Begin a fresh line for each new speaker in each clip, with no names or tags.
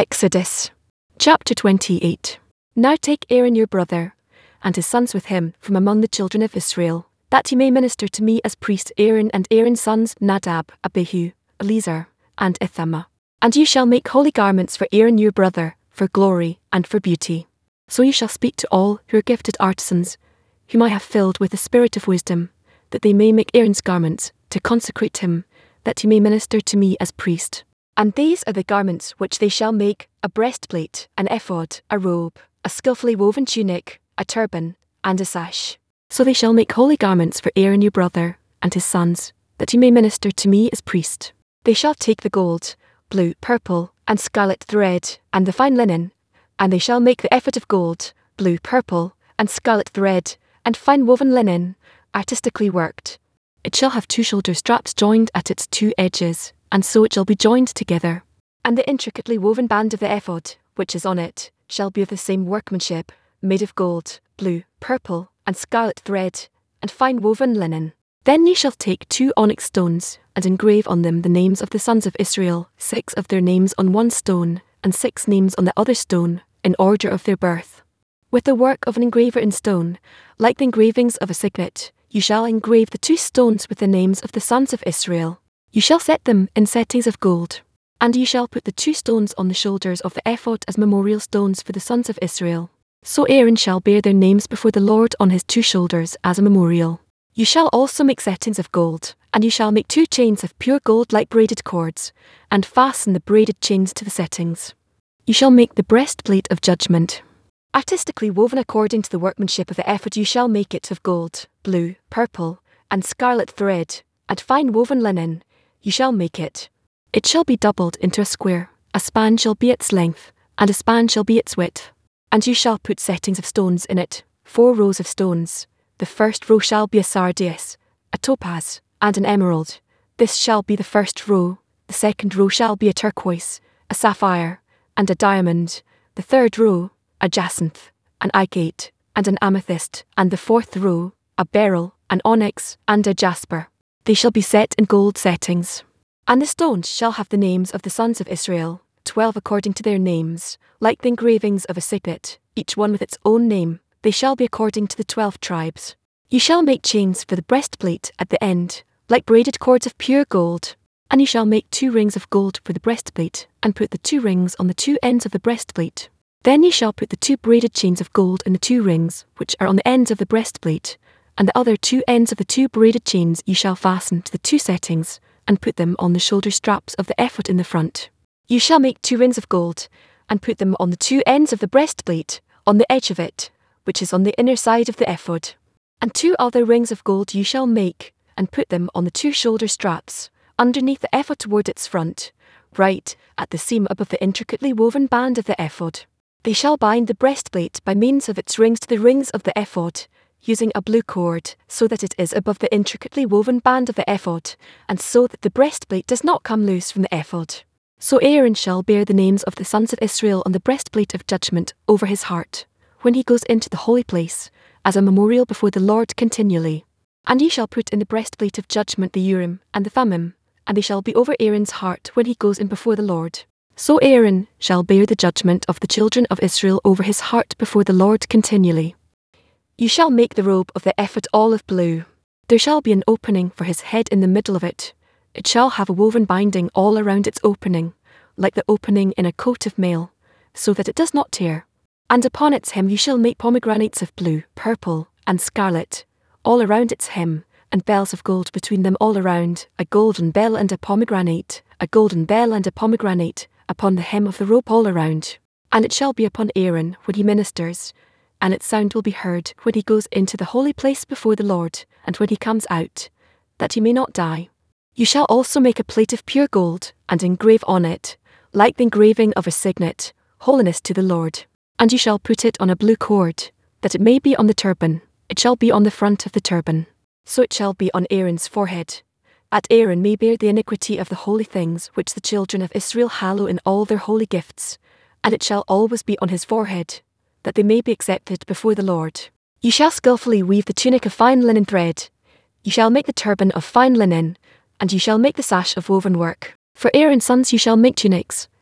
Exodus. Chapter 28. Now take Aaron your brother, and his sons with him from among the children of Israel, that he may minister to me as priest, Aaron and Aaron's sons Nadab, Abihu, Eleazar, and Ithamar. And you shall make holy garments for Aaron your brother, for glory and for beauty. So you shall speak to all who are gifted artisans, whom I have filled with the spirit of wisdom, that they may make Aaron's garments, to consecrate him, that he may minister to me as priest. And these are the garments which they shall make: a breastplate, an ephod, a robe, a skillfully woven tunic, a turban, and a sash. So they shall make holy garments for Aaron your brother, and his sons, that he may minister to me as priest. They shall take the gold, blue, purple, and scarlet thread, and the fine linen, and they shall make the ephod of gold, blue, purple, and scarlet thread, and fine woven linen, artistically worked. It shall have 2 shoulder straps joined at its 2 edges, and so it shall be joined together. And the intricately woven band of the ephod, which is on it, shall be of the same workmanship, made of gold, blue, purple, and scarlet thread, and fine woven linen. Then ye shall take 2 onyx stones, and engrave on them the names of the sons of Israel, 6 of their names on one stone, and 6 names on the other stone, in order of their birth. With the work of an engraver in stone, like the engravings of a signet, you shall engrave the 2 stones with the names of the sons of Israel. You shall set them in settings of gold. And you shall put the 2 stones on the shoulders of the ephod as memorial stones for the sons of Israel. So Aaron shall bear their names before the Lord on his 2 shoulders as a memorial. You shall also make settings of gold, and you shall make 2 chains of pure gold like braided cords, and fasten the braided chains to the settings. You shall make the breastplate of judgment. Artistically woven according to the workmanship of the ephod, you shall make it of gold, blue, purple, and scarlet thread, and fine woven linen. You shall make it. It shall be doubled into a square, a span shall be its length, and a span shall be its width. And you shall put settings of stones in it, 4 rows of stones. The first row shall be a sardius, a topaz, and an emerald. This shall be the first row. The second row shall be a turquoise, a sapphire, and a diamond. The third row, a jacinth, an agate, and an amethyst. And the 4th row, a beryl, an onyx, and a jasper. They shall be set in gold settings. And the stones shall have the names of the sons of Israel, 12 according to their names, like the engravings of a signet, each one with its own name. They shall be according to the 12 tribes. You shall make chains for the breastplate at the end, like braided cords of pure gold. And you shall make 2 rings of gold for the breastplate, and put the 2 rings on the 2 ends of the breastplate. Then you shall put the 2 braided chains of gold in the 2 rings, which are on the ends of the breastplate, and the other 2 ends of the 2 braided chains you shall fasten to the 2 settings, and put them on the shoulder straps of the ephod in the front. You shall make 2 rings of gold, and put them on the 2 ends of the breastplate, on the edge of it, which is on the inner side of the ephod. And 2 other rings of gold you shall make, and put them on the 2 shoulder straps, underneath the ephod toward its front, right at the seam above the intricately woven band of the ephod. They shall bind the breastplate by means of its rings to the rings of the ephod, using a blue cord, so that it is above the intricately woven band of the ephod, and so that the breastplate does not come loose from the ephod. So Aaron shall bear the names of the sons of Israel on the breastplate of judgment over his heart, when he goes into the holy place, as a memorial before the Lord continually. And ye shall put in the breastplate of judgment the Urim and the Thummim, and they shall be over Aaron's heart when he goes in before the Lord. So Aaron shall bear the judgment of the children of Israel over his heart before the Lord continually. You shall make the robe of the ephod olive blue. There shall be an opening for his head in the middle of it. It shall have a woven binding all around its opening, like the opening in a coat of mail, so that it does not tear. And upon its hem you shall make pomegranates of blue, purple, and scarlet, all around its hem, and bells of gold between them all around, a golden bell and a pomegranate, a golden bell and a pomegranate, upon the hem of the robe all around. And it shall be upon Aaron when he ministers, and its sound will be heard when he goes into the holy place before the Lord, and when he comes out, that he may not die. You shall also make a plate of pure gold, and engrave on it, like the engraving of a signet, holiness to the Lord. And you shall put it on a blue cord, that it may be on the turban. It shall be on the front of the turban. So it shall be on Aaron's forehead. That Aaron may bear the iniquity of the holy things which the children of Israel hallow in all their holy gifts. And it shall always be on his forehead, that they may be accepted before the Lord. You shall skillfully weave the tunic of fine linen thread. You shall make the turban of fine linen, and you shall make the sash of woven work. For Aaron's sons you shall make tunics,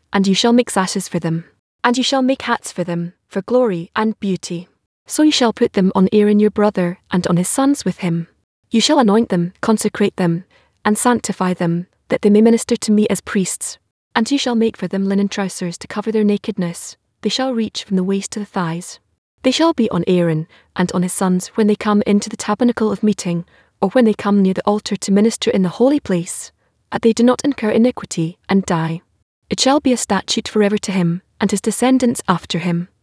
and you shall make sashes for them. And you shall make hats for them, for glory and beauty. So you shall put them on Aaron your brother, and on his sons with him. You shall anoint them, consecrate them, and sanctify them, that they may minister to me as priests. And you shall make for them linen trousers to cover their nakedness. They shall reach from the waist to the thighs. They shall be on Aaron and on his sons when they come into the tabernacle of meeting, or when they come near the altar to minister in the holy place, that they do not incur iniquity and die. It shall be a statute forever to him, and his descendants after him,